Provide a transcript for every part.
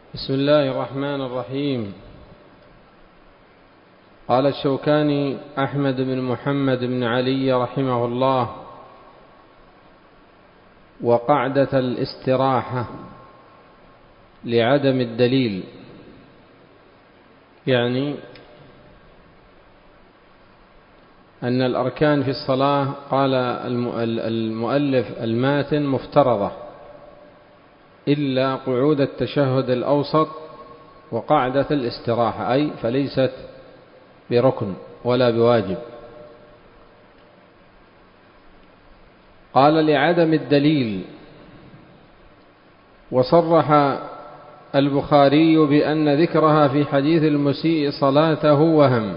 بسم الله الرحمن الرحيم. قال الشوكاني أحمد بن محمد بن علي رحمه الله: وقعدة الاستراحة لعدم الدليل، يعني أن الأركان في الصلاة قال المؤلف الماتن مفترضة إلا قعود التشهد الأوسط وقعدة الاستراحة، أي فليست بركن ولا بواجب. قال لعدم الدليل. وصرح البخاري بأن ذكرها في حديث المسيء صلاته وهم،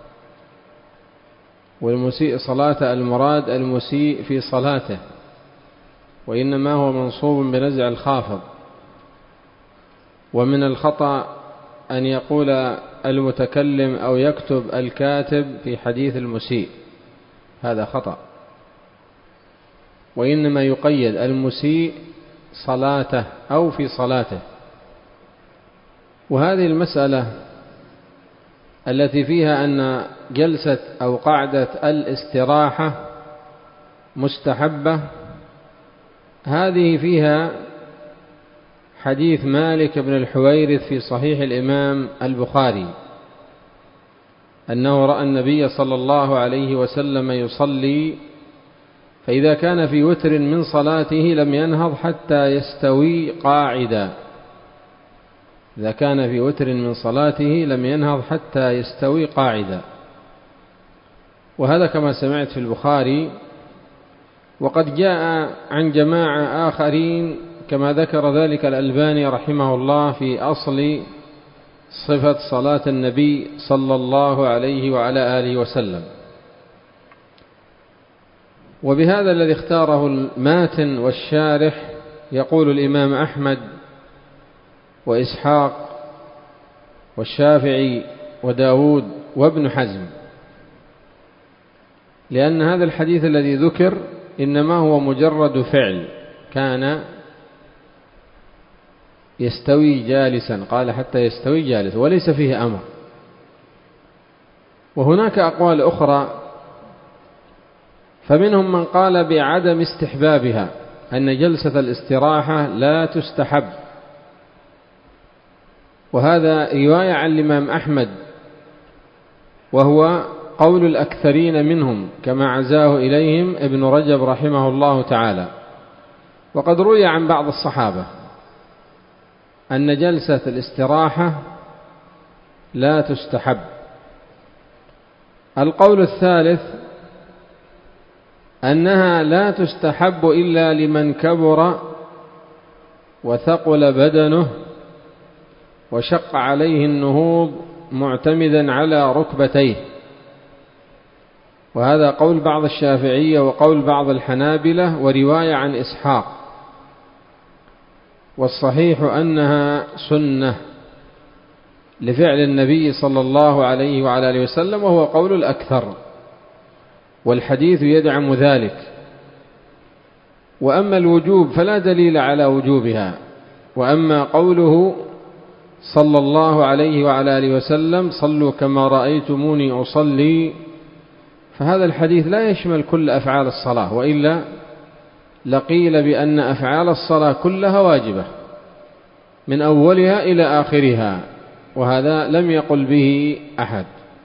والمسيء صلاة المراد المسيء في صلاته، وإنما هو منصوب بنزع الخافض. ومن الخطأ أن يقول المتكلم أو يكتب الكاتب في حديث المسيء، هذا خطأ، وإنما يقيد المسيء صلاته أو في صلاته. وهذه المسألة التي فيها أن جلسة أو قعدة الاستراحة مستحبة، هذه فيها حديث مالك بن الحويرث في صحيح الإمام البخاري أنه رأى النبي صلى الله عليه وسلم يصلي، فإذا كان في وتر من صلاته لم ينهض حتى يستوي قاعدا. إذا كان في وتر من صلاته لم ينهض حتى يستوي قاعدا، وهذا كما سمعت في البخاري. وقد جاء عن جماعة آخرين كما ذكر ذلك الألباني رحمه الله في أصل صفة صلاة النبي صلى الله عليه وعلى آله وسلم. وبهذا الذي اختاره الماتن والشارح يقول الإمام أحمد وإسحاق والشافعي وداود وابن حزم، لأن هذا الحديث الذي ذكر إنما هو مجرد فعل، كان يستوي جالسا، قال حتى يستوي جالسا، وليس فيه أمر. وهناك أقوال أخرى، فمنهم من قال بعدم استحبابها، أن جلسة الاستراحة لا تستحب، وهذا رواية عن الإمام أحمد، وهو قول الأكثرين منهم كما عزاه إليهم ابن رجب رحمه الله تعالى. وقد روي عن بعض الصحابة أن جلسة الاستراحة لا تستحب. القول الثالث أنها لا تستحب إلا لمن كبر وثقل بدنه وشق عليه النهوض معتمدا على ركبتيه، وهذا قول بعض الشافعية وقول بعض الحنابلة ورواية عن إسحاق. والصحيح أنها سنة لفعل النبي صلى الله عليه وعلى آله وسلم، وهو قول الأكثر، والحديث يدعم ذلك. وأما الوجوب فلا دليل على وجوبها. وأما قوله صلى الله عليه وعلى آله وسلم صلوا كما رأيتموني أصلي، فهذا الحديث لا يشمل كل أفعال الصلاة، وإلا لقيل بأن أفعال الصلاة كلها واجبة من أولها إلى آخرها، وهذا لم يقل به أحد.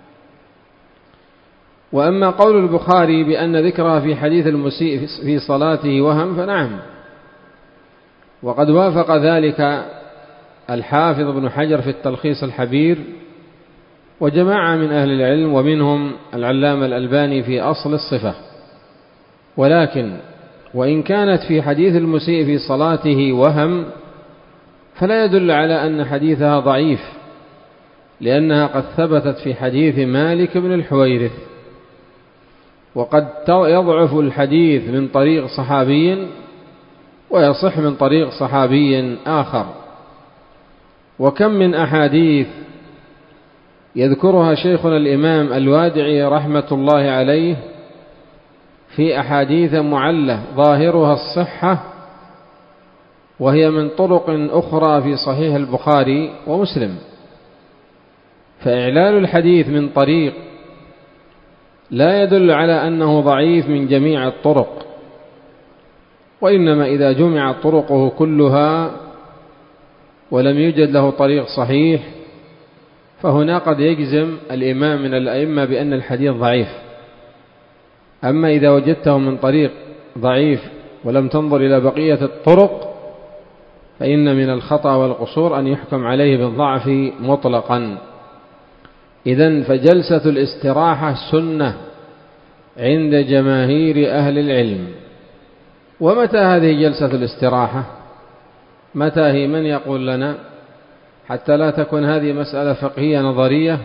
وأما قول البخاري بأن ذكرها في حديث المسيء في صلاته وهم، فنعم، وقد وافق ذلك الحافظ ابن حجر في التلخيص الحبير وجماعة من أهل العلم، ومنهم العلامة الألباني في أصل الصفة. ولكن وإن كانت في حديث المسيء في صلاته وهم، فلا يدل على أن حديثها ضعيف، لأنها قد ثبتت في حديث مالك بن الحويرث. وقد يضعف الحديث من طريق صحابي ويصح من طريق صحابي آخر. وكم من أحاديث يذكرها شيخنا الإمام الوادعي رحمة الله عليه في أحاديث معلة ظاهرها الصحة، وهي من طرق أخرى في صحيح البخاري ومسلم. فإعلال الحديث من طريق لا يدل على أنه ضعيف من جميع الطرق، وإنما إذا جمعت طرقه كلها ولم يوجد له طريق صحيح فهنا قد يجزم الإمام من الأئمة بأن الحديث ضعيف. أما إذا وجدته من طريق ضعيف ولم تنظر إلى بقية الطرق فإن من الخطأ والقصور أن يحكم عليه بالضعف مطلقا. إذن فجلسة الاستراحة سنة عند جماهير أهل العلم. ومتى هذه جلسة الاستراحة؟ متى هي؟ من يقول لنا حتى لا تكون هذه مسألة فقهية نظرية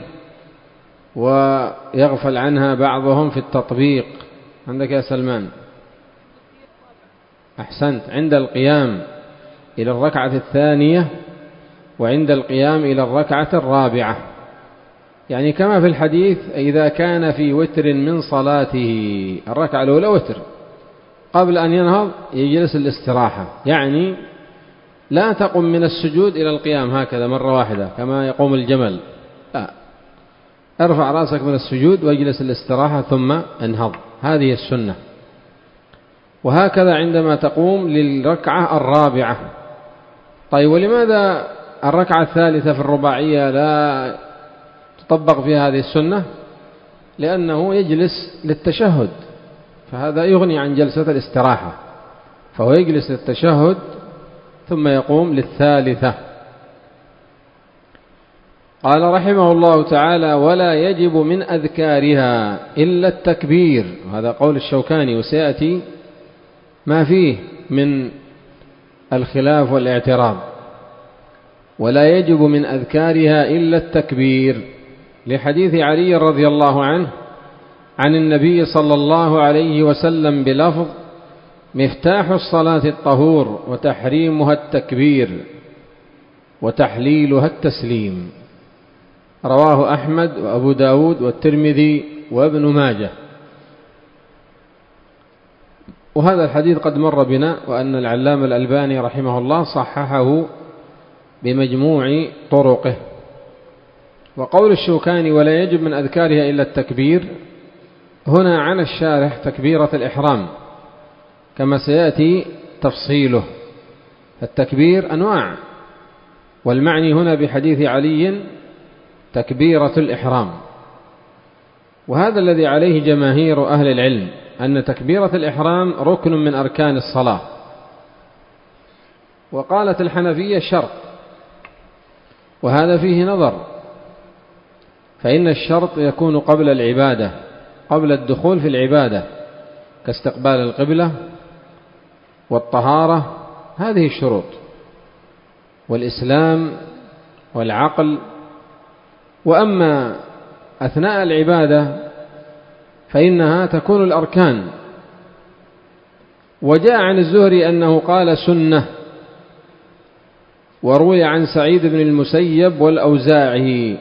ويغفل عنها بعضهم في التطبيق. عندك يا سلمان؟ أحسنت. عند القيام إلى الركعة الثانية وعند القيام إلى الركعة الرابعة، يعني كما في الحديث إذا كان في وتر من صلاته، الركعة الأولى وتر، قبل أن ينهض يجلس الاستراحة، يعني لا تقم من السجود إلى القيام هكذا مرة واحدة كما يقوم الجمل، لا، ارفع رأسك من السجود واجلس الاستراحة ثم انهض، هذه السنة. وهكذا عندما تقوم للركعة الرابعة. طيب، ولماذا الركعة الثالثة في الرباعية لا تطبق فيها هذه السنة؟ لأنه يجلس للتشهد، فهذا يغني عن جلسة الاستراحة، فهو يجلس للتشهد ثم يقوم للثالثة. قال رحمه الله تعالى: ولا يجب من أذكارها إلا التكبير. هذا قول الشوكاني، وسيأتي ما فيه من الخلاف والاعتراض. ولا يجب من أذكارها إلا التكبير، لحديث علي رضي الله عنه عن النبي صلى الله عليه وسلم بلفظ: مفتاح الصلاة الطهور وتحريمها التكبير وتحليلها التسليم. رواه أحمد وأبو داود والترمذي وابن ماجه. وهذا الحديث قد مر بنا، وأن العلامة الألباني رحمه الله صححه بمجموع طرقه. وقول الشوكاني: ولا يجب من أذكارها إلا التكبير، هنا عن الشارح تكبيرة الإحرام كما سيأتي تفصيله. التكبير أنواع، والمعني هنا بحديث علي تكبيرة الإحرام. وهذا الذي عليه جماهير أهل العلم، أن تكبيرة الإحرام ركن من أركان الصلاة. وقالت الحنفية شرط، وهذا فيه نظر، فإن الشرط يكون قبل العبادة، قبل الدخول في العبادة، كاستقبال القبلة والطهارة، هذه الشروط، والإسلام والعقل. وأما أثناء العبادة فإنها تكون الأركان. وجاء عن الزهري أنه قال سنة، وروي عن سعيد بن المسيب والأوزاعي،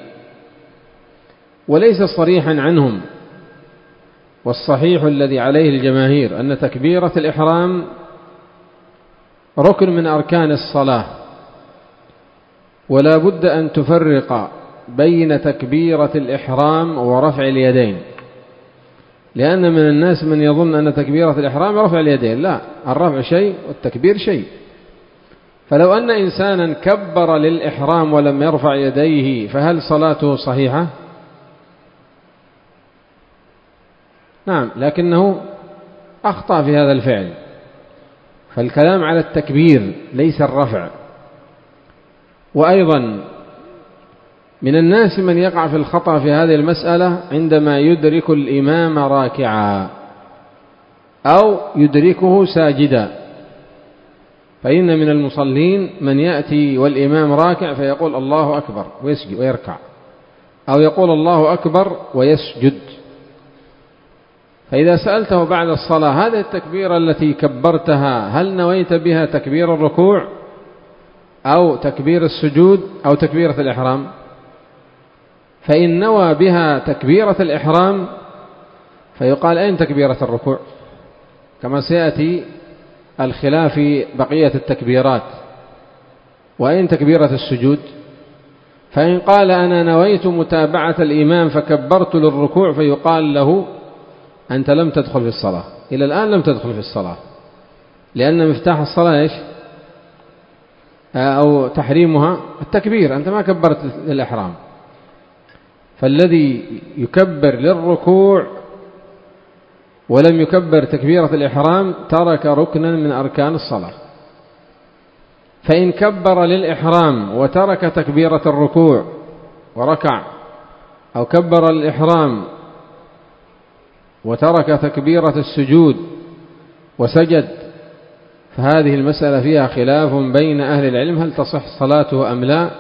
وليس صريحا عنهم. والصحيح الذي عليه الجماهير أن تكبيرة الإحرام ركن من أركان الصلاة، ولا بد أن تفرق بين تكبيرة الإحرام ورفع اليدين، لأن من الناس من يظن أن تكبيرة الإحرام رفع اليدين، لا، الرفع شيء والتكبير شيء. فلو أن إنسانا كبر للإحرام ولم يرفع يديه فهل صلاته صحيحة؟ نعم، لكنه أخطأ في هذا الفعل. فالكلام على التكبير ليس الرفع. وأيضا من الناس من يقع في الخطأ في هذه المسألة عندما يدرك الإمام راكعا أو يدركه ساجدا. فإن من المصلين من يأتي والإمام راكع فيقول الله أكبر ويسجد ويركع، أو يقول الله أكبر ويسجد. فإذا سألته بعد الصلاة: هذه التكبيرة التي كبرتها هل نويت بها تكبير الركوع أو تكبير السجود أو تكبيرة الإحرام؟ فإن نوى بها تكبيرة الإحرام فيقال: أين تكبيرة الركوع؟ كما سيأتي الخلاف في بقية التكبيرات. وأين تكبيرة السجود؟ فإن قال أنا نويت متابعة الإمام فكبرت للركوع فيقال له أنت لم تدخل في الصلاة، إلى الآن لم تدخل في الصلاة، لأن مفتاح الصلاة إيش؟ أو تحريمها التكبير، أنت ما كبرت للإحرام. فالذي يكبر للركوع ولم يكبر تكبيرة الإحرام ترك ركنا من أركان الصلاة. فإن كبر للإحرام وترك تكبيرة الركوع وركع، أو كبر للإحرام وترك تكبيرة السجود وسجد، فهذه المسألة فيها خلاف بين أهل العلم هل تصح صلاته أم لا،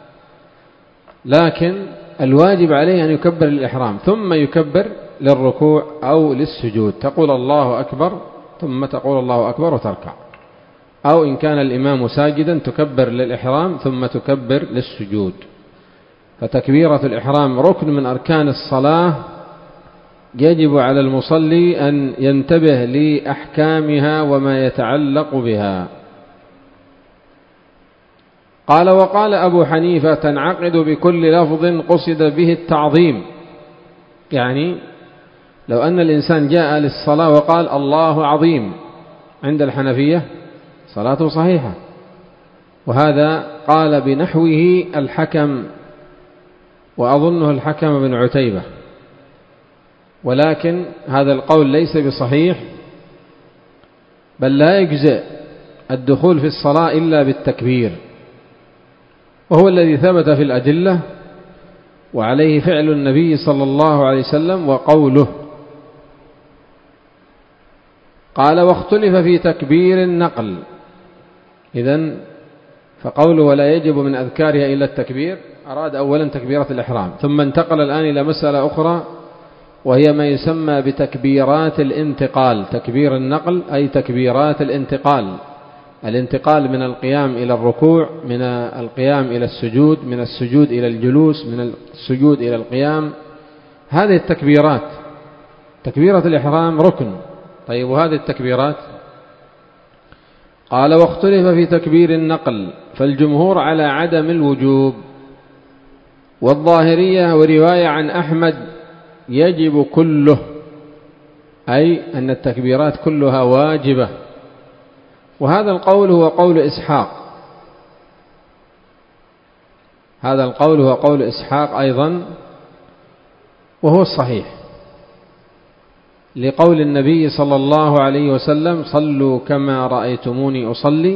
لكن الواجب عليه أن يكبر للإحرام ثم يكبر للركوع أو للسجود، تقول الله أكبر ثم تقول الله أكبر وتركع، أو إن كان الإمام ساجدا تكبر للإحرام ثم تكبر للسجود. فتكبيرة الإحرام ركن من أركان الصلاة، يجب على المصلي أن ينتبه لأحكامها وما يتعلق بها. قال وقال أبو حنيفة تنعقد بكل لفظ قصد به التعظيم، يعني لو أن الإنسان جاء للصلاة وقال الله عظيم عند الحنفية صلاته صحيحة، وهذا قال بنحوه الحكم، وأظنه الحكم بن عتيبة، ولكن هذا القول ليس بصحيح، بل لا يجزئ الدخول في الصلاة إلا بالتكبير، وهو الذي ثبت في الأدلة، وعليه فعل النبي صلى الله عليه وسلم وقوله. قال واختلف في تكبير النقل، إذن فقوله ولا يجب من أذكارها إلا التكبير أراد أولا تكبيرة الإحرام، ثم انتقل الآن إلى مسألة أخرى وهي ما يسمى بتكبيرات الانتقال. تكبير النقل أي تكبيرات الانتقال، الانتقال من القيام إلى الركوع، من القيام إلى السجود، من السجود إلى الجلوس، من السجود إلى القيام، هذه التكبيرات. تكبيرة الإحرام ركن. طيب وهذه التكبيرات؟ قال واختلف في تكبير النقل، فالجمهور على عدم الوجوب، والظاهرية ورواية عن أحمد يجب كله، أي أن التكبيرات كلها واجبة، وهذا القول هو قول إسحاق، هذا القول هو قول إسحاق أيضا، وهو الصحيح، لقول النبي صلى الله عليه وسلم صلوا كما رأيتموني أصلي،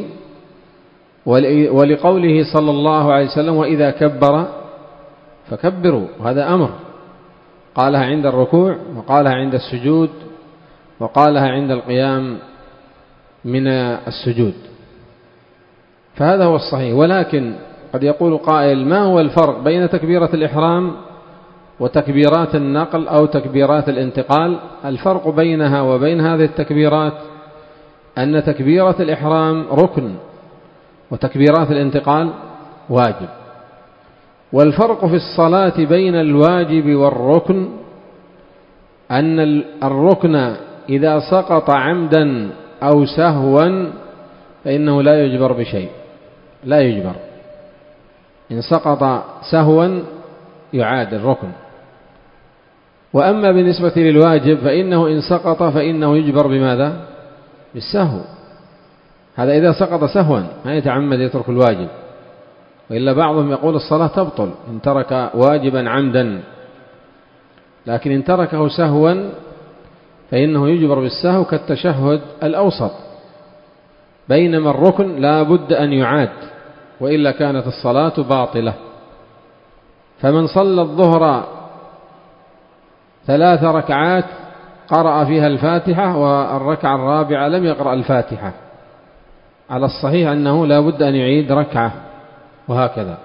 ولقوله صلى الله عليه وسلم وإذا كبر فكبروا، هذا أمر، قالها عند الركوع وقالها عند السجود وقالها عند القيام من السجود، فهذا هو الصحيح. ولكن قد يقول قائل ما هو الفرق بين تكبيرة الإحرام وتكبيرات النقل أو تكبيرات الانتقال؟ الفرق بينها وبين هذه التكبيرات أن تكبيرة الإحرام ركن وتكبيرات الانتقال واجب، والفرق في الصلاة بين الواجب والركن أن الركن إذا سقط عمدا أو سهوا فإنه لا يجبر بشيء، لا يجبر، إن سقط سهوا يعاد الركن. وأما بالنسبة للواجب فإنه إن سقط فإنه يجبر بماذا؟ بالسهو، هذا إذا سقط سهوا ما يتعمد يترك الواجب، وإلا بعضهم يقول الصلاة تبطل إن ترك واجبا عمدا، لكن إن تركه سهوا فإنه يجبر بالسهو كالتشهد الأوسط، بينما الركن لا بد أن يعاد وإلا كانت الصلاة باطلة. فمن صلى الظهر 3 ركعات قرأ فيها الفاتحة والركعة الرابعة لم يقرأ الفاتحة، على الصحيح أنه لا بد أن يعيد ركعة، وهكذا.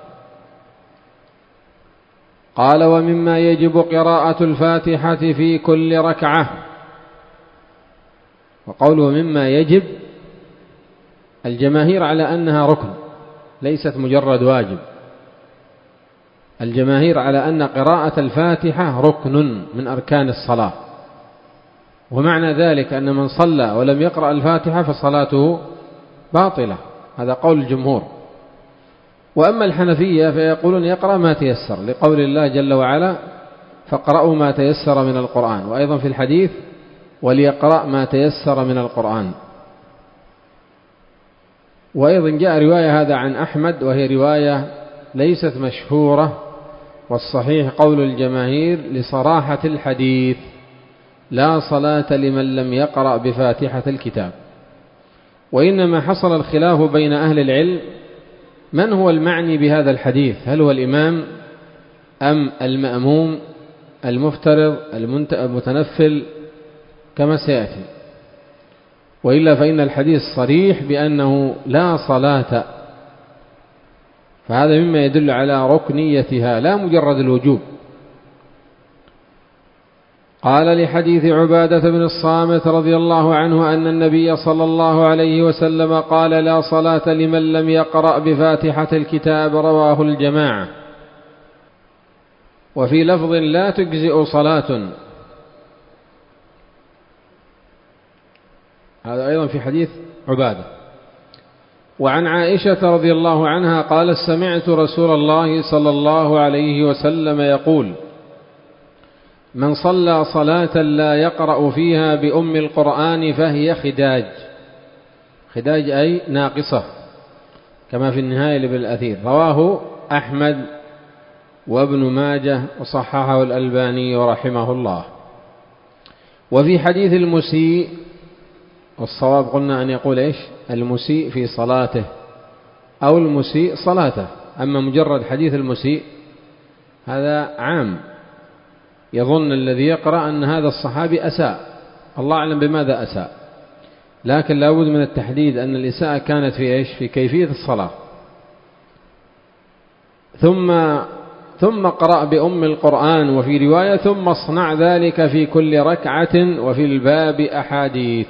قال ومما يجب قراءة الفاتحة في كل ركعة، وقوله مما يجب الجماهير على أنها ركن ليست مجرد واجب، الجماهير على أن قراءة الفاتحة ركن من أركان الصلاة، ومعنى ذلك أن من صلى ولم يقرأ الفاتحة فصلاته باطلة، هذا قول الجمهور. وأما الحنفية فيقولون يقرأ ما تيسر، لقول الله جل وعلا فاقرأوا ما تيسر من القرآن، وأيضا في الحديث وليقرأ ما تيسر من القرآن. وأيضا جاء رواية هذا عن أحمد، وهي رواية ليست مشهورة، والصحيح قول الجماهير لصراحة الحديث: لا صلاة لمن لم يقرأ بفاتحة الكتاب. وإنما حصل الخلاف بين أهل العلم من هو المعني بهذا الحديث، هل هو الإمام أم المأموم المفترض المتنفل كما سيأتي. وإلا فإن الحديث صريح بأنه لا صلاة، فهذا مما يدل على ركنيتها لا مجرد الوجوب. قال: لحديث عبادة بن الصامت رضي الله عنه أن النبي صلى الله عليه وسلم قال: لا صلاة لمن لم يقرأ بفاتحة الكتاب، رواه الجماعة. وفي لفظ: لا تجزئ صلاة. هذا أيضا في حديث عبادة. وعن عائشة رضي الله عنها قال: سمعت رسول الله صلى الله عليه وسلم يقول: من صلى صلاة لا يقرأ فيها بأم القرآن فهي خداج. خداج أي ناقصة، كما في النهاية لابن الأثير. رواه أحمد وابن ماجه وصححه الألباني رحمه الله. وفي حديث المسيء، والصواب قلنا أن يقول إيش؟ المسيء في صلاته أو المسيء صلاته. أما مجرد حديث المسيء هذا عام، يظن الذي يقرأ أن هذا الصحابي أساء، الله أعلم بماذا أساء، لكن لا بد من التحديد أن الإساءة كانت في إيش؟ في كيفية الصلاة. ثم قرأ بأم القرآن، وفي رواية: ثم اصنع ذلك في كل ركعة، وفي الباب أحاديث.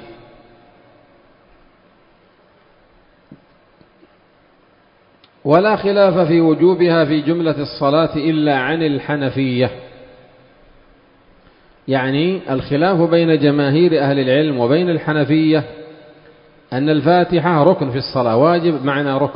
ولا خلاف في وجوبها في جملة الصلاة إلا عن الحنفية. يعني الخلاف بين جماهير أهل العلم وبين الحنفية أن الفاتحة ركن في الصلاة، واجب معنى ركن.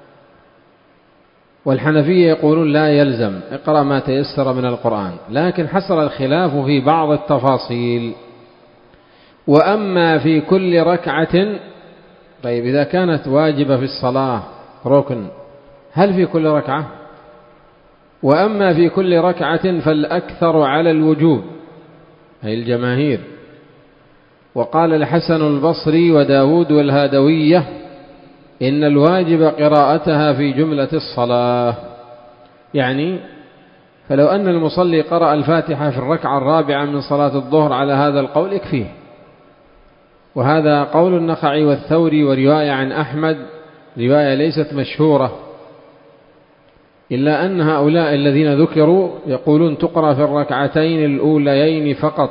والحنفية يقولون لا يلزم، اقرأ ما تيسر من القرآن. لكن حصل الخلاف في بعض التفاصيل. وأما في كل ركعة، طيب إذا كانت واجبة في الصلاة ركن، هل في كل ركعة؟ وأما في كل ركعة فالأكثر على الوجوب، أي الجماهير. وقال الحسن البصري وداود والهادوية: إن الواجب قراءتها في جملة الصلاة. يعني فلو أن المصلي قرأ الفاتحة في الركعة الرابعة من صلاة الظهر على هذا القول يكفيه. وهذا قول النخعي والثوري، ورواية عن أحمد، رواية ليست مشهورة، إلا أن هؤلاء الذين ذكروا يقولون تقرأ في الركعتين الأوليين فقط.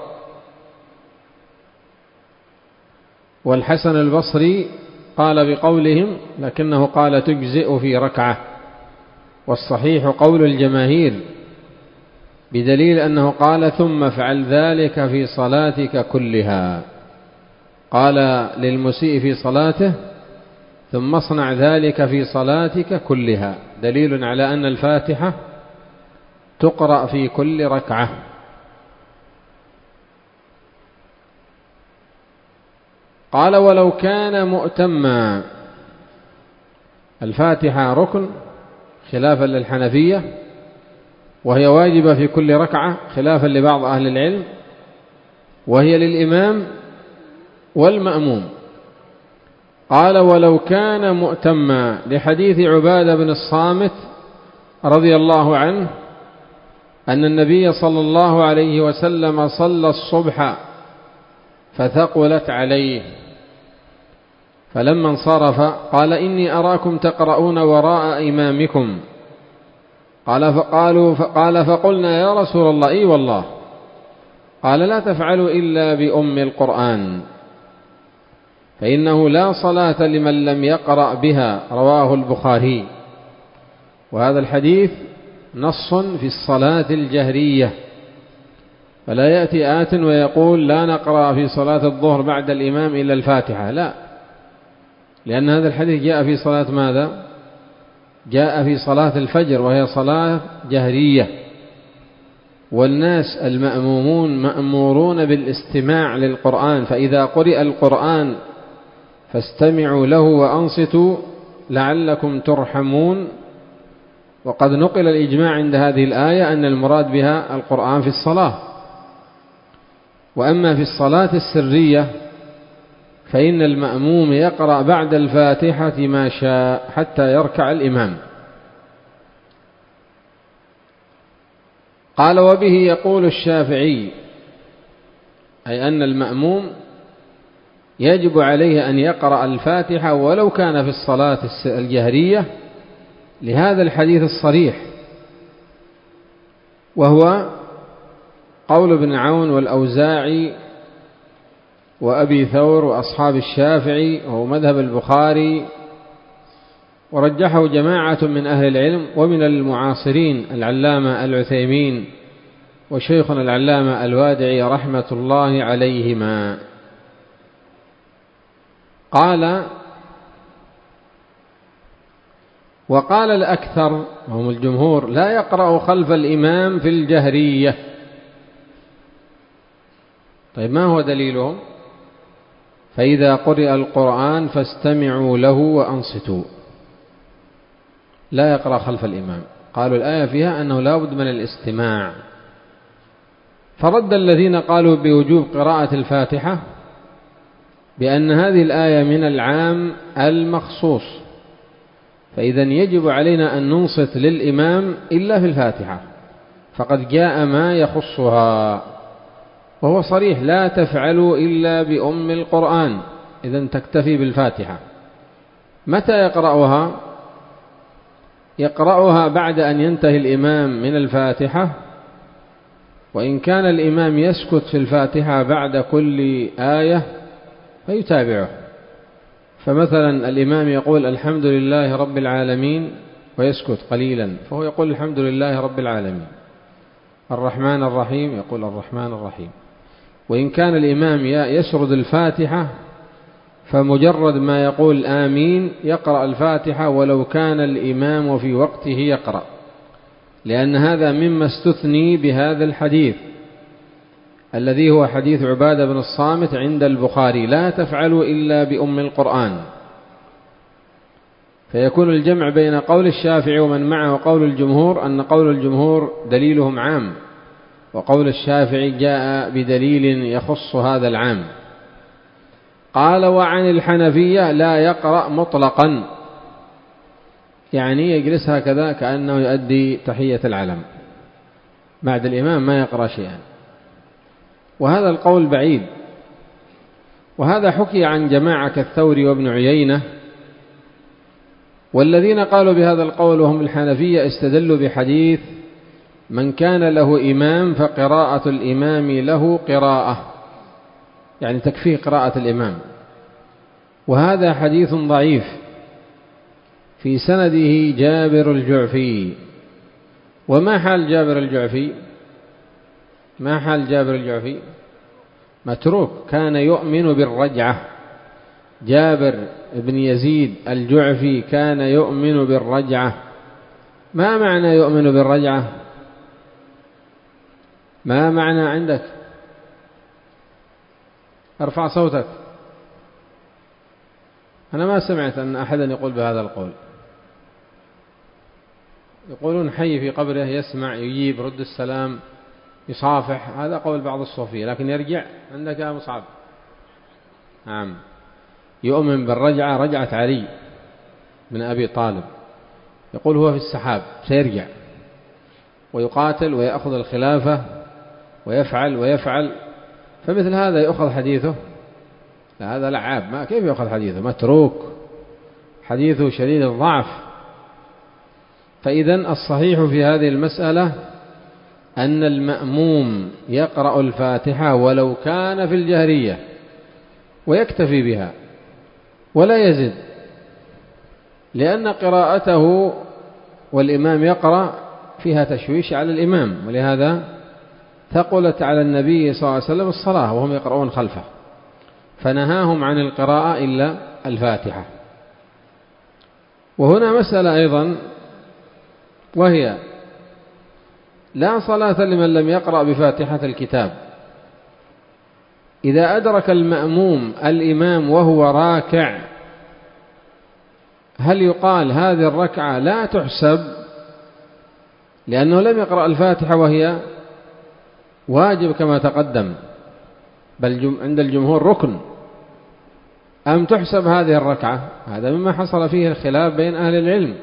والحسن البصري قال بقولهم، لكنه قال تجزئ في ركعة، والصحيح قول الجماهير، بدليل أنه قال: ثم فعل ذلك في صلاتك كلها. قال للمسيء في صلاته: ثم اصنع ذلك في صلاتك كلها، دليل على أن الفاتحة تقرأ في كل ركعة. قال: ولو كان مؤتما. الفاتحة ركن خلافا للحنفية، وهي واجبة في كل ركعة خلافا لبعض أهل العلم، وهي للإمام والمأموم. قال: ولو كان مؤتما، لحديث عبادة بن الصامت رضي الله عنه أن النبي صلى الله عليه وسلم صلى الصبح فثقلت عليه، فلما انصرف قال: إني أراكم تقرؤون وراء إمامكم. قال: فقلنا يا رسول الله: إي والله. قال: لا تفعلوا إلا بأم القرآن، فإنه لا صلاة لمن لم يقرأ بها. رواه البخاري. وهذا الحديث نص في الصلاة الجهرية، فلا يأتي آت ويقول لا نقرأ في صلاة الظهر بعد الإمام إلا الفاتحة، لا، لأن هذا الحديث جاء في صلاة ماذا؟ جاء في صلاة الفجر وهي صلاة جهرية، والناس المأمومون مأمورون بالاستماع للقرآن، فإذا قرئ القرآن فاستمعوا له وأنصتوا لعلكم ترحمون. وقد نقل الإجماع عند هذه الآية أن المراد بها القرآن في الصلاة. وأما في الصلاة السرية فإن المأموم يقرأ بعد الفاتحة ما شاء حتى يركع الإمام. قال: وبه يقول الشافعي، أي أن المأموم يجب عليه أن يقرأ الفاتحة ولو كان في الصلاة الجهرية، لهذا الحديث الصريح، وهو قول ابن عون والأوزاعي وأبي ثور وأصحاب الشافعي، وهو مذهب البخاري، ورجحه جماعة من أهل العلم ومن المعاصرين العلامة العثيمين وشيخنا العلامة الوادعي رحمة الله عليهما. قال: وقال الأكثر وهم الجمهور لا يقرأ خلف الإمام في الجهرية. طيب ما هو دليلهم؟ فإذا قرئ القرآن فاستمعوا له وأنصتوا، لا يقرأ خلف الإمام. قالوا الآية فيها أنه لا بد من الاستماع، فرد الذين قالوا بوجوب قراءة الفاتحة بأن هذه الآية من العام المخصوص، فإذا يجب علينا أن ننصت للإمام إلا في الفاتحة، فقد جاء ما يخصها، وهو صريح: لا تفعلوا إلا بأم القرآن، إذن تكتفي بالفاتحة. متى يقرأها؟ يقرأها بعد أن ينتهي الإمام من الفاتحة، وإن كان الإمام يسكت في الفاتحة بعد كل آية فيتابعه. فمثلا الإمام يقول الحمد لله رب العالمين ويسكت قليلا، فهو يقول الحمد لله رب العالمين. الرحمن الرحيم يقول الرحمن الرحيم. وإن كان الإمام يسرد الفاتحة فمجرد ما يقول آمين يقرأ الفاتحة ولو كان الإمام في وقته يقرأ، لأن هذا مما استثني بهذا الحديث الذي هو حديث عبادة بن الصامت عند البخاري: لا تفعلوا إلا بأم القرآن. فيكون الجمع بين قول الشافعي ومن معه وقول الجمهور أن قول الجمهور دليلهم عام، وقول الشافعي جاء بدليل يخص هذا العام. قال: وعن الحنفية لا يقرأ مطلقا، يعني يجلس هكذا كأنه يؤدي تحية العلم بعد الإمام، ما يقرأ شيئا. وهذا القول بعيد، وهذا حكي عن جماعة كالثوري وابن عيينة. والذين قالوا بهذا القول وهم الحنفية استدلوا بحديث: من كان له إمام فقراءة الإمام له قراءة، يعني تكفيه قراءة الإمام. وهذا حديث ضعيف في سنده جابر الجعفي. وما حال جابر الجعفي؟ ما حال جابر الجعفي؟ متروك، كان يؤمن بالرجعة. جابر بن يزيد الجعفي كان يؤمن بالرجعة. ما معنى يؤمن بالرجعة؟ ما معنى عندك؟ ارفع صوتك. أنا ما سمعت أن أحدا يقول بهذا القول. يقولون حي في قبره، يسمع، يجيب، رد السلام، يصافح، هذا قول بعض الصوفية. لكن يرجع عندك يا مصعب؟ نعم، يؤمن بالرجعة، رجعة علي بن أبي طالب، يقول هو في السحاب سيرجع ويقاتل ويأخذ الخلافة ويفعل. فمثل هذا يأخذ حديثه؟ لا، هذا لعاب، ما كيف يأخذ حديثه؟ متروك، حديثه شديد الضعف. فإذا الصحيح في هذه المسألة أن المأموم يقرأ الفاتحة ولو كان في الجهرية ويكتفي بها ولا يزد، لأن قراءته والإمام يقرأ فيها تشويش على الإمام، ولهذا ثقلت على النبي صلى الله عليه وسلم الصلاة وهم يقرؤون خلفه، فنهاهم عن القراءة إلا الفاتحة. وهنا مسألة أيضا، وهي لا صلاة لمن لم يقرأ بفاتحة الكتاب. إذا أدرك المأموم الإمام وهو راكع، هل يقال هذه الركعة لا تحسب لأنه لم يقرأ الفاتحة وهي واجب كما تقدم، بل عند الجمهور ركن، أم تحسب هذه الركعة؟ هذا مما حصل فيه الخلاف بين أهل العلم.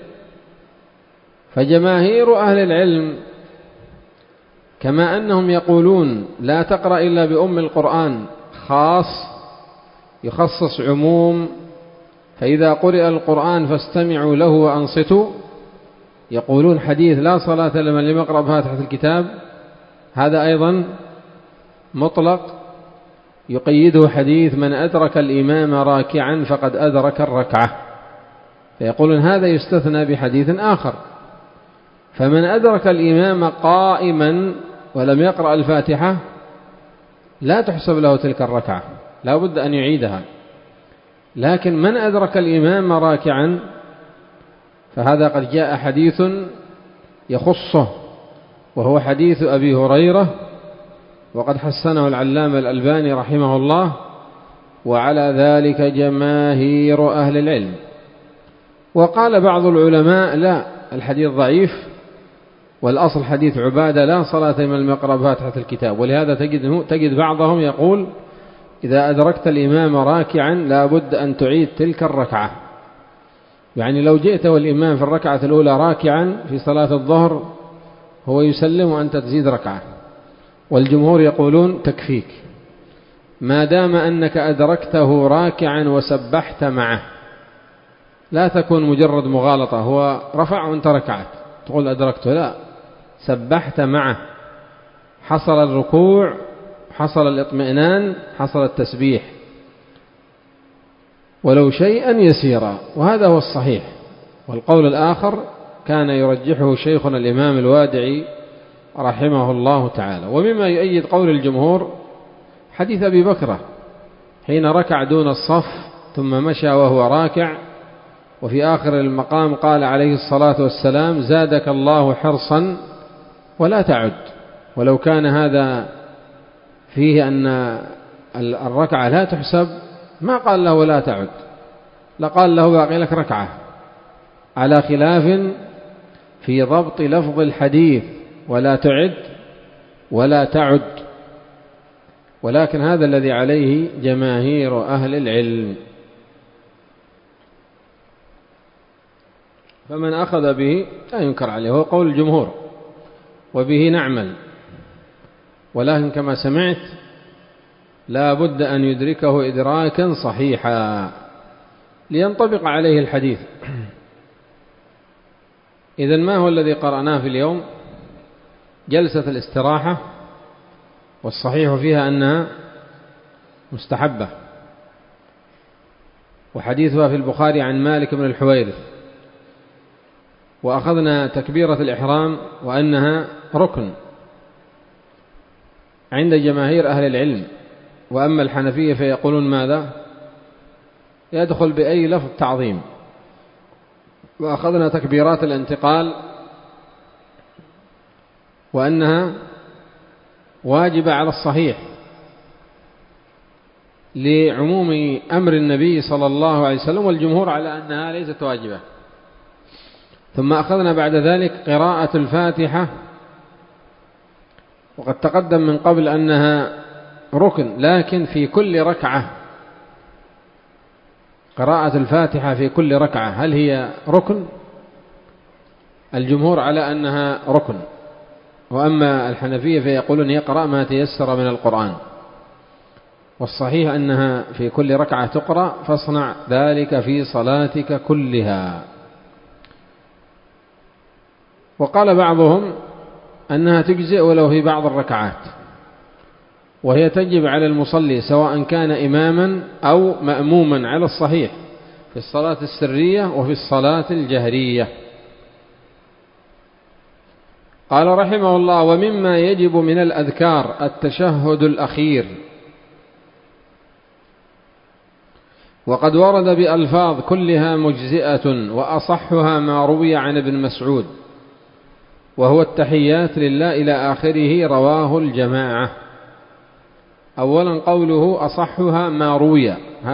فجماهير أهل العلم كما أنهم يقولون لا تقرأ إلا بأم القرآن خاص يخصص عموم، فإذا قرئ القرآن فاستمعوا له وأنصتوا، يقولون حديث لا صلاة لمن لم يقرأ بفاتحة الكتاب هذا أيضا مطلق، يقيده حديث من أدرك الإمام راكعا فقد أدرك الركعة، فيقولون هذا يستثنى بحديث آخر. فمن أدرك الإمام قائما ولم يقرأ الفاتحة لا تحسب له تلك الركعة، لا بد أن يعيدها. لكن من أدرك الإمام راكعا فهذا قد جاء حديث يخصه، وهو حديث أبي هريرة، وقد حسنه العلامة الألباني رحمه الله، وعلى ذلك جماهير أهل العلم. وقال بعض العلماء لا، الحديث ضعيف، والأصل حديث عبادة لا صلاة لمن لم يقرأ بفاتحة الكتاب. ولهذا تجد بعضهم يقول إذا أدركت الإمام راكعا لا بد أن تعيد تلك الركعة، يعني لو جئت والإمام في الركعة الأولى راكعا في صلاة الظهر هو يسلم وأنت تزيد ركعة، والجمهور يقولون تكفيك ما دام أنك أدركته راكعا وسبحت معه، لا تكون مجرد مغالطة، هو رفع وأنت ركعت تقول أدركته، لا، سبحت معه، حصل الركوع، حصل الاطمئنان، حصل التسبيح، ولو شيئا يسيرا، وهذا هو الصحيح. والقول الآخر كان يرجحه شيخنا الإمام الوادعي رحمه الله تعالى. ومما يؤيد قول الجمهور حديث أبي بكرة حين ركع دون الصف ثم مشى وهو راكع، وفي آخر المقام قال عليه الصلاة والسلام زادك الله حرصا ولا تعد. ولو كان هذا فيه أن الركعة لا تحسب ما قال له ولا تعد، لقال له باقي لك ركعة، على خلاف في ضبط لفظ الحديث ولا تعد ولا تعد. ولكن هذا الذي عليه جماهير أهل العلم، فمن أخذ به لا ينكر عليه، هو قول الجمهور وبه نعمل. ولكن كما سمعت لا بد أن يدركه إدراكا صحيحا لينطبق عليه الحديث. إذن ما هو الذي قرأناه في اليوم؟ جلسة الاستراحة، والصحيح فيها أنها مستحبة، وحديثها في البخاري عن مالك بن الحويرث. وأخذنا تكبيرة الإحرام وأنها ركن عند جماهير أهل العلم. وأما الحنفية فيقولون ماذا؟ يدخل بأي لفظ تعظيم. وأخذنا تكبيرات الانتقال وأنها واجبة على الصحيح لعموم أمر النبي صلى الله عليه وسلم، والجمهور على أنها ليست واجبة. ثم أخذنا بعد ذلك قراءة الفاتحة، وقد تقدم من قبل أنها ركن، لكن في كل ركعة قراءة الفاتحة في كل ركعة هل هي ركن؟ الجمهور على أنها ركن، وأما الحنفية فيقولون يقرأ ما تيسر من القرآن، والصحيح أنها في كل ركعة تقرأ، فاصنع ذلك في صلاتك كلها. وقال بعضهم أنها تجزئ ولو في بعض الركعات، وهي تجب على المصلي سواء كان إماما أو مأموما على الصحيح في الصلاة السرية وفي الصلاة الجهرية. قال رحمه الله: ومما يجب من الأذكار التشهد الأخير، وقد ورد بألفاظ كلها مجزئة، وأصحها ما روي عن ابن مسعود، وهو التحيات لله إلى آخره، رواه الجماعة. أولا قوله أصحها ما روي،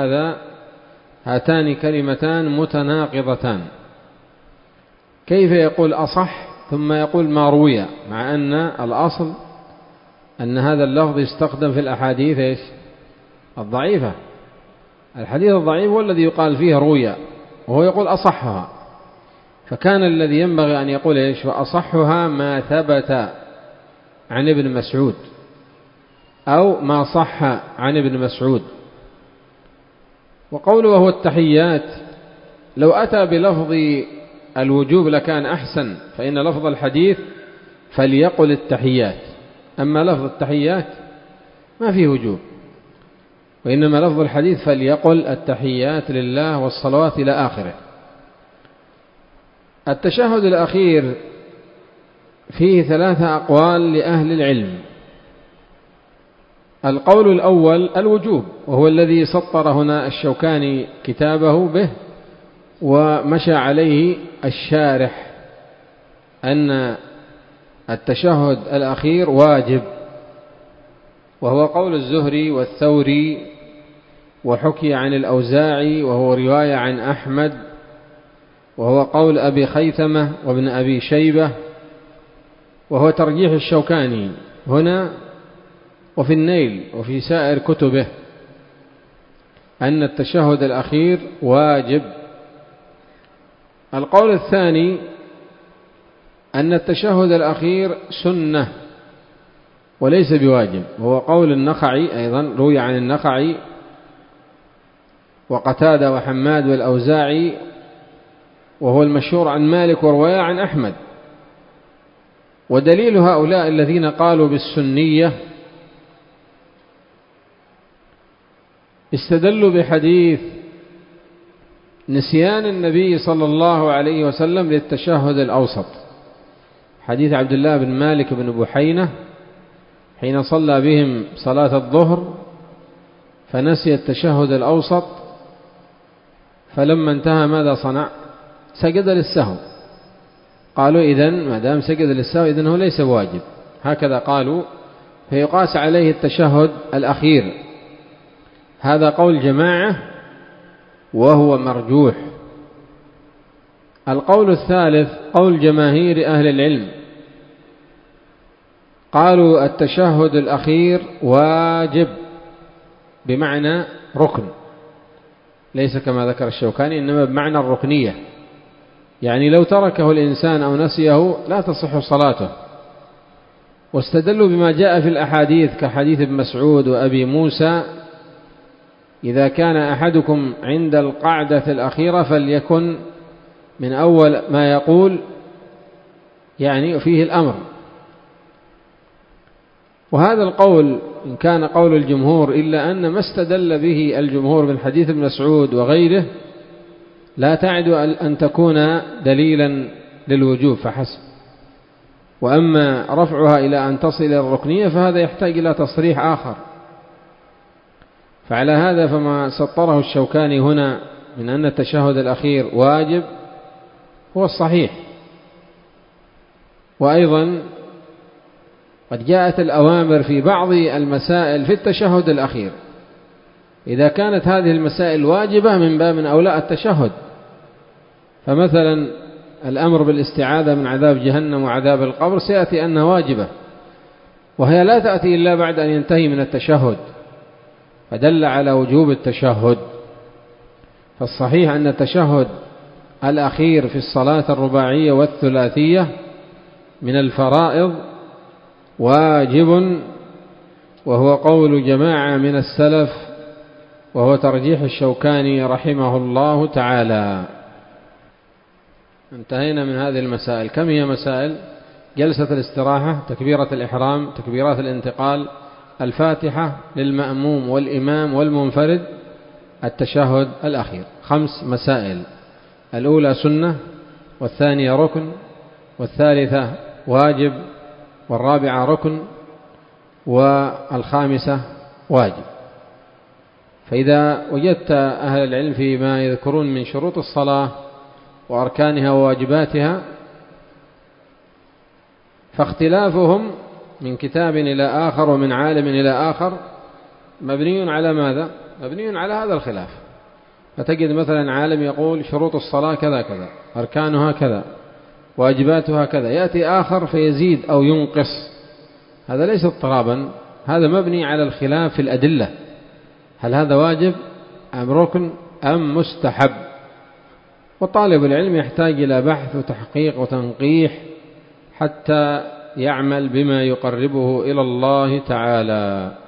هاتان كلمتان متناقضتان. كيف يقول أصح ثم يقول ما روي، مع أن الأصل أن هذا اللفظ يستخدم في الأحاديث الضعيفة. الحديث الضعيف هو الذي يقال فيه روي، وهو يقول أصحها، فكان الذي ينبغي أن يقول وأصحها ما ثبت عن ابن مسعود، أو ما صح عن ابن مسعود. وقوله وهو التحيات، لو أتى بلفظ الوجوب لكان أحسن، فإن لفظ الحديث فليقل التحيات، أما لفظ التحيات ما فيه وجوب، وإنما لفظ الحديث فليقل التحيات لله والصلوات إلى آخره. التشهد الأخير فيه 3 أقوال لأهل العلم. القول الأول الوجوب، وهو الذي سطر هنا الشوكاني كتابه به ومشى عليه الشارح، أن التشهد الأخير واجب، وهو قول الزهري والثوري، وحكي عن الأوزاعي، وهو رواية عن أحمد، وهو قول أبي خيثمة وابن أبي شيبة، وهو ترجيح الشوكاني هنا وفي النيل وفي سائر كتبه، أن التشهد الأخير واجب. القول الثاني أن التشهد الأخير سنة وليس بواجب، وهو قول النخعي، أيضا روي عن النخعي وقتادة وحماد والأوزاعي، وهو المشهور عن مالك ورواية عن أحمد. ودليل هؤلاء الذين قالوا بالسنية استدلوا بحديث نسيان النبي صلى الله عليه وسلم للتشهد الأوسط، حديث عبد الله بن مالك بن بحينة حين صلى بهم صلاة الظهر فنسي التشهد الأوسط، فلما انتهى ماذا صنع؟ سجد للسهو. قالوا إذن ما دام سجد للسهو إذن هو ليس واجب، هكذا قالوا، فيقاس عليه التشهد الأخير. هذا قول جماعة وهو مرجوح. القول الثالث قول جماهير أهل العلم، قالوا التشهد الأخير واجب بمعنى ركن، ليس كما ذكر الشوكاني، إنما بمعنى الركنية، يعني لو تركه الإنسان أو نسيه لا تصح صلاته. واستدلوا بما جاء في الأحاديث كحديث ابن مسعود وأبي موسى: إذا كان أحدكم عند القعدة الأخيرة فليكن من أول ما يقول، يعني فيه الأمر. وهذا القول إن كان قول الجمهور، إلا أن ما استدل به الجمهور من حديث ابن مسعود وغيره لا تعد أن تكون دليلا للوجوب فحسب، وأما رفعها إلى أن تصل إلى الركنية فهذا يحتاج إلى تصريح آخر. فعلى هذا فما سطره الشوكاني هنا من أن التشهد الأخير واجب هو الصحيح. وأيضا قد جاءت الأوامر في بعض المسائل في التشهد الأخير، إذا كانت هذه المسائل واجبة من باب أولى التشهد، فمثلا الأمر بالاستعاذة من عذاب جهنم وعذاب القبر سيأتي أنها واجبة، وهي لا تأتي إلا بعد أن ينتهي من التشهد، فدل على وجوب التشهد. فالصحيح أن التشهد الأخير في الصلاة الرباعية والثلاثية من الفرائض واجب، وهو قول جماعة من السلف، وهو ترجيح الشوكاني رحمه الله تعالى. انتهينا من هذه المسائل. كم هي مسائل؟ جلسة الاستراحة، تكبيرة الإحرام، تكبيرات الانتقال، الفاتحة للمأموم والإمام والمنفرد، التشهد الأخير. 5 مسائل: الأولى سنة، والثانية ركن، والثالثة واجب، والرابعة ركن، والخامسة واجب. فإذا وجدت أهل العلم فيما يذكرون من شروط الصلاة وأركانها وواجباتها، فاختلافهم من كتاب إلى آخر ومن عالم إلى آخر مبني على ماذا؟ مبني على هذا الخلاف. فتجد مثلا عالم يقول شروط الصلاة كذا كذا، أركانها كذا، واجباتها كذا، يأتي آخر فيزيد أو ينقص. هذا ليس اضطرابا، هذا مبني على الخلاف في الأدلة، هل هذا واجب أم ركن أم مستحب. وطالب العلم يحتاج إلى بحث وتحقيق وتنقيح حتى يعمل بما يقربه إلى الله تعالى.